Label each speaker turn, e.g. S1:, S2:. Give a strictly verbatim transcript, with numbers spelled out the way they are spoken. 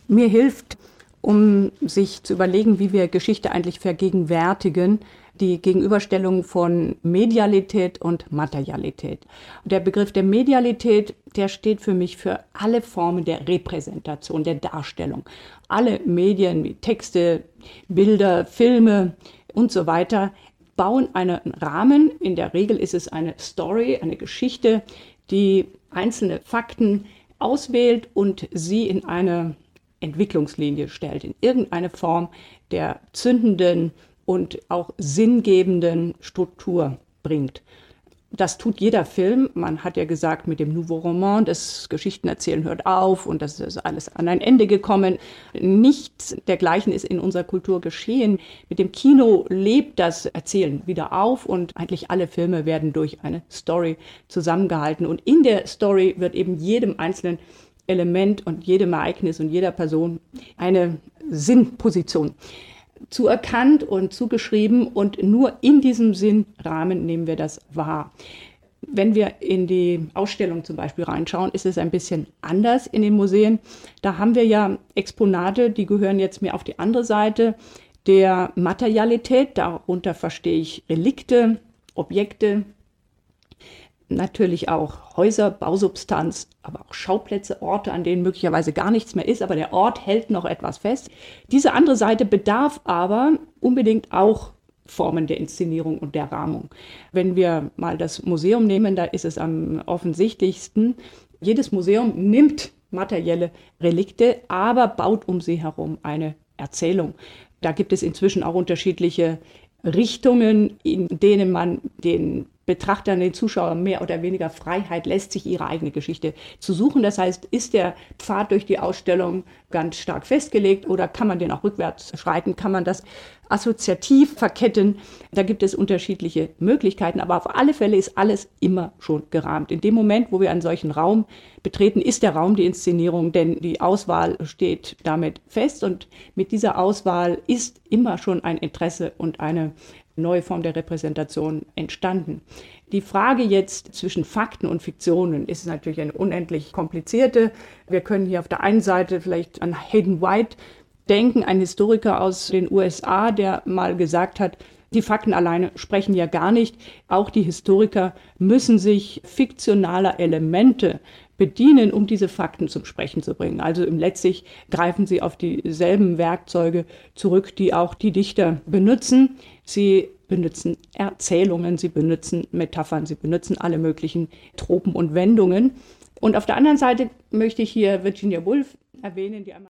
S1: Mir hilft, um sich zu überlegen, wie wir Geschichte eigentlich vergegenwärtigen, die Gegenüberstellung von Medialität und Materialität. Der Begriff der Medialität, der steht für mich für alle Formen der Repräsentation, der Darstellung. Alle Medien wie Texte, Bilder, Filme und so weiter bauen einen Rahmen. In der Regel ist es eine Story, eine Geschichte, die einzelne Fakten auswählt und sie in eine Entwicklungslinie stellt, in irgendeine Form der zündenden und auch sinngebenden Struktur bringt. Das tut jeder Film. Man hat ja gesagt, mit dem Nouveau Roman, das Geschichtenerzählen hört auf und das ist alles an ein Ende gekommen. Nichts dergleichen ist in unserer Kultur geschehen. Mit dem Kino lebt das Erzählen wieder auf und eigentlich alle Filme werden durch eine Story zusammengehalten. Und in der Story wird eben jedem einzelnen Element und jedem Ereignis und jeder Person eine Sinnposition zuerkannt und zugeschrieben und nur in diesem Sinnrahmen nehmen wir das wahr. Wenn wir in die Ausstellung zum Beispiel reinschauen, ist es ein bisschen anders in den Museen. Da haben wir ja Exponate, die gehören jetzt mehr auf die andere Seite der Materialität. Darunter verstehe ich Relikte, Objekte, natürlich auch Häuser, Bausubstanz, aber auch Schauplätze, Orte, an denen möglicherweise gar nichts mehr ist, aber der Ort hält noch etwas fest. Diese andere Seite bedarf aber unbedingt auch Formen der Inszenierung und der Rahmung. Wenn wir mal das Museum nehmen, da ist es am offensichtlichsten. Jedes Museum nimmt materielle Relikte, aber baut um sie herum eine Erzählung. Da gibt es inzwischen auch unterschiedliche Richtungen, in denen man den Betrachtern, den Zuschauern mehr oder weniger Freiheit lässt, sich ihre eigene Geschichte zu suchen. Das heißt, ist der Pfad durch die Ausstellung ganz stark festgelegt oder kann man den auch rückwärts schreiten, kann man das assoziativ verketten. Da gibt es unterschiedliche Möglichkeiten, aber auf alle Fälle ist alles immer schon gerahmt. In dem Moment, wo wir einen solchen Raum betreten, ist der Raum die Inszenierung, denn die Auswahl steht damit fest und mit dieser Auswahl ist immer schon ein Interesse und eine neue Form der Repräsentation entstanden. Die Frage jetzt zwischen Fakten und Fiktionen ist natürlich eine unendlich komplizierte. Wir können hier auf der einen Seite vielleicht an Hayden White denken, ein Historiker aus den U S A, der mal gesagt hat, die Fakten alleine sprechen ja gar nicht. Auch die Historiker müssen sich fiktionaler Elemente bedienen, um diese Fakten zum Sprechen zu bringen. Also letztlich greifen sie auf dieselben Werkzeuge zurück, die auch die Dichter benutzen. Sie benutzen Erzählungen, sie benutzen Metaphern, sie benutzen alle möglichen Tropen und Wendungen. Und auf der anderen Seite möchte ich hier Virginia Woolf erwähnen, die einmal